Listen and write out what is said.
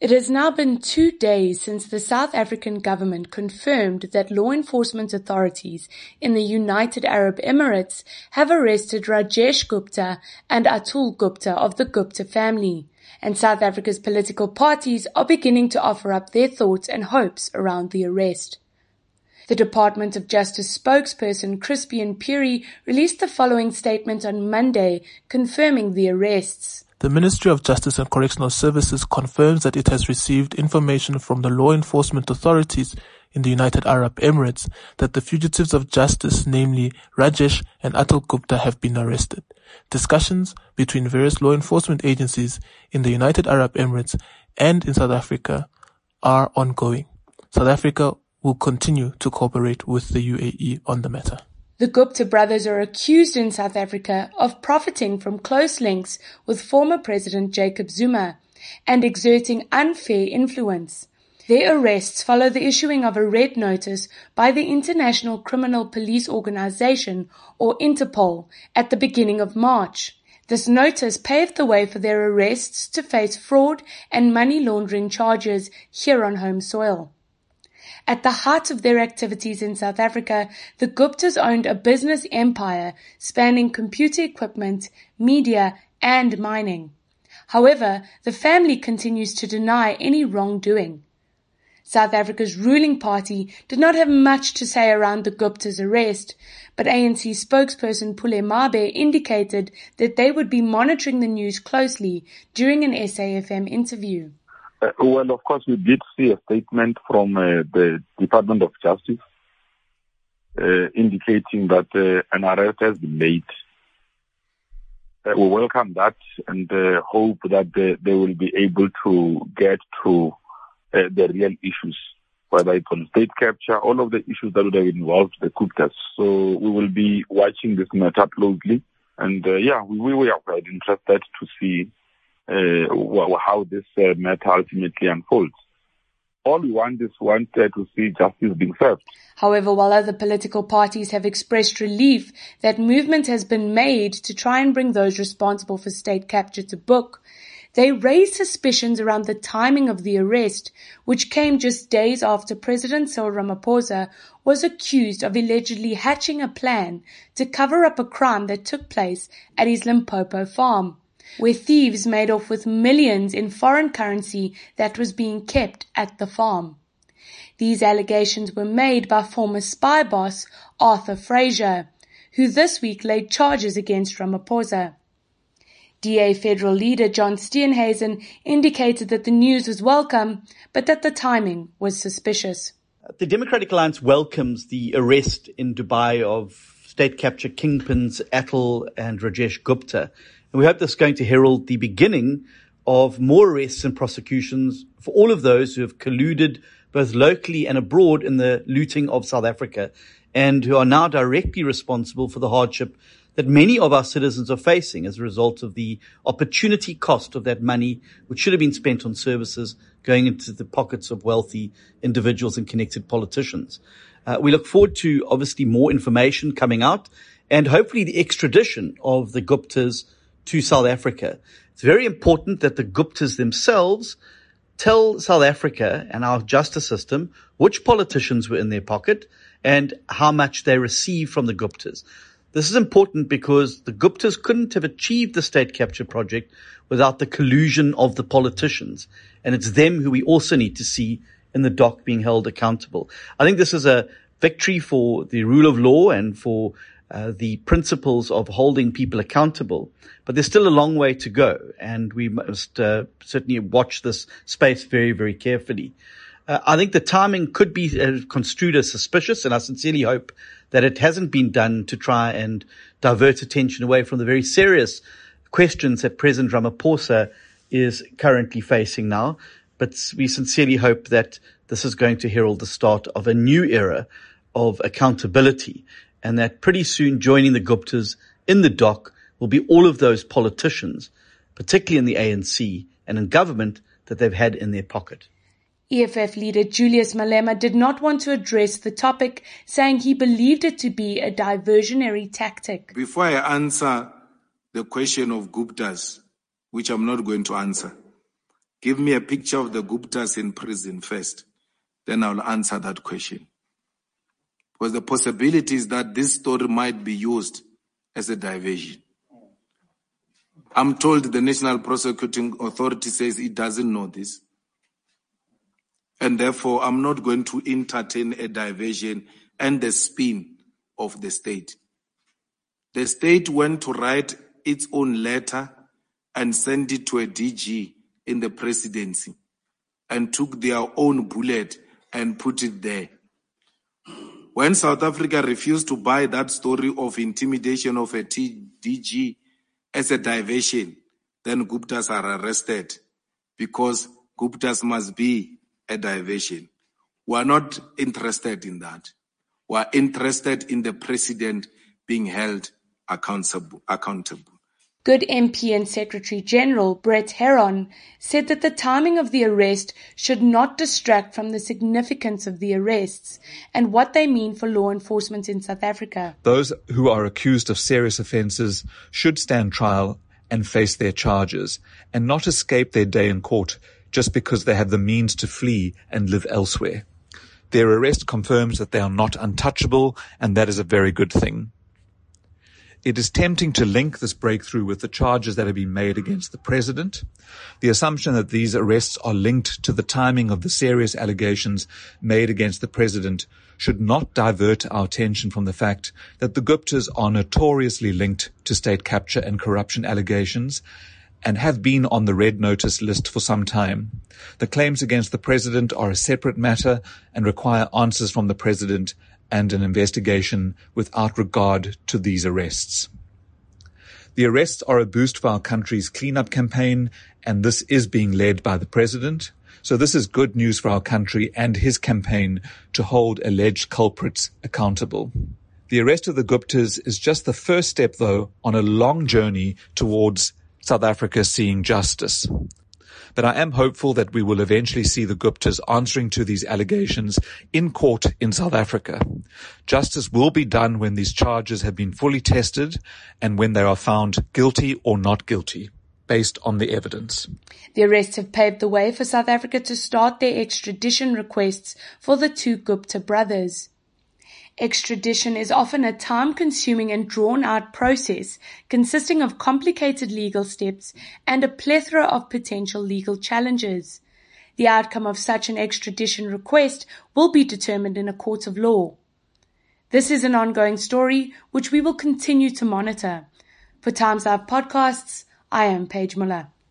It has now been 2 days since the South African government confirmed that law enforcement authorities in the United Arab Emirates have arrested Rajesh Gupta and Atul Gupta of the Gupta family, and South Africa's political parties are beginning to offer up their thoughts and hopes around the arrest. The Department of Justice spokesperson Crispian Puri released the following statement on Monday, confirming the arrests. The Ministry of Justice and Correctional Services confirms that it has received information from the law enforcement authorities in the United Arab Emirates that the fugitives of justice, namely Rajesh and Atul Gupta, have been arrested. Discussions between various law enforcement agencies in the United Arab Emirates and in South Africa are ongoing. South Africa will continue to cooperate with the UAE on the matter. The Gupta brothers are accused in South Africa of profiting from close links with former President Jacob Zuma and exerting unfair influence. Their arrests follow the issuing of a red notice by the International Criminal Police Organization, or Interpol, at the beginning of March. This notice paved the way for their arrests to face fraud and money laundering charges here on home soil. At the height of their activities in South Africa, the Guptas owned a business empire spanning computer equipment, media, and mining. However, the family continues to deny any wrongdoing. South Africa's ruling party did not have much to say around the Guptas' arrest, but ANC spokesperson Pule Mabe indicated that they would be monitoring the news closely during an SAFM interview. Well, of course, we did see a statement from the Department of Justice indicating that an arrest has been made. We welcome that and hope that they will be able to get to the real issues, whether it's on state capture, all of the issues that would have involved the Guptas. So we will be watching this matter closely. And we are quite interested to see how this matter ultimately unfolds. All we want is to see justice being served. However, while other political parties have expressed relief that movement has been made to try and bring those responsible for state capture to book, they raised suspicions around the timing of the arrest, which came just days after President Cyril Ramaphosa was accused of allegedly hatching a plan to cover up a crime that took place at his Limpopo farm, where thieves made off with millions in foreign currency that was being kept at the farm. These allegations were made by former spy boss Arthur Fraser, who this week laid charges against Ramaphosa. DA federal leader John Steenhuisen indicated that the news was welcome, but that the timing was suspicious. The Democratic Alliance welcomes the arrest in Dubai of state capture kingpins Atul and Rajesh Gupta. And we hope this is going to herald the beginning of more arrests and prosecutions for all of those who have colluded both locally and abroad in the looting of South Africa and who are now directly responsible for the hardship that many of our citizens are facing as a result of the opportunity cost of that money, which should have been spent on services going into the pockets of wealthy individuals and connected politicians. We look forward to obviously more information coming out and hopefully the extradition of the Guptas to South Africa. It's very important that the Guptas themselves tell South Africa and our justice system which politicians were in their pocket and how much they received from the Guptas. This is important because the Guptas couldn't have achieved the state capture project without the collusion of the politicians. And it's them who we also need to see in the dock being held accountable. I think this is a victory for the rule of law and for the principles of holding people accountable. But there's still a long way to go, and we must certainly watch this space very, very carefully. I think the timing could be construed as suspicious, and I sincerely hope that it hasn't been done to try and divert attention away from the very serious questions that President Ramaphosa is currently facing now. But we sincerely hope that this is going to herald the start of a new era of accountability, and that pretty soon joining the Guptas in the dock will be all of those politicians, particularly in the ANC and in government, that they've had in their pocket. EFF leader Julius Malema did not want to address the topic, saying he believed it to be a diversionary tactic. Before I answer the question of Guptas, which I'm not going to answer, Give me a picture of the Guptas in prison first. Then I'll answer that question. Because the possibility is that this story might be used as a diversion. I'm told the National Prosecuting Authority says it doesn't know this. And therefore, I'm not going to entertain a diversion and the spin of the state. The state went to write its own letter and send it to a DG in the presidency and took their own bullet and put it there. When South Africa refused to buy that story of intimidation of a DG as a diversion, then Guptas are arrested because Guptas must be a diversion. We are not interested in that. We are interested in the president being held accountable. Good MP and Secretary General Brett Herron said that the timing of the arrest should not distract from the significance of the arrests and what they mean for law enforcement in South Africa. Those who are accused of serious offences should stand trial and face their charges and not escape their day in court just because they have the means to flee and live elsewhere. Their arrest confirms that they are not untouchable, and that is a very good thing. It is tempting to link this breakthrough with the charges that have been made against the president. The assumption that these arrests are linked to the timing of the serious allegations made against the president should not divert our attention from the fact that the Guptas are notoriously linked to state capture and corruption allegations and have been on the red notice list for some time. The claims against the president are a separate matter and require answers from the president and an investigation without regard to these arrests. The arrests are a boost for our country's cleanup campaign, and this is being led by the president. So this is good news for our country and his campaign to hold alleged culprits accountable. The arrest of the Guptas is just the first step, though, on a long journey towards South Africa seeing justice. But I am hopeful that we will eventually see the Guptas answering to these allegations in court in South Africa. Justice will be done when these charges have been fully tested and when they are found guilty or not guilty, based on the evidence. The arrests have paved the way for South Africa to start their extradition requests for the two Gupta brothers. Extradition is often a time-consuming and drawn-out process consisting of complicated legal steps and a plethora of potential legal challenges. The outcome of such an extradition request will be determined in a court of law. This is an ongoing story which we will continue to monitor. For Times Live Podcasts, I am Paige Muller.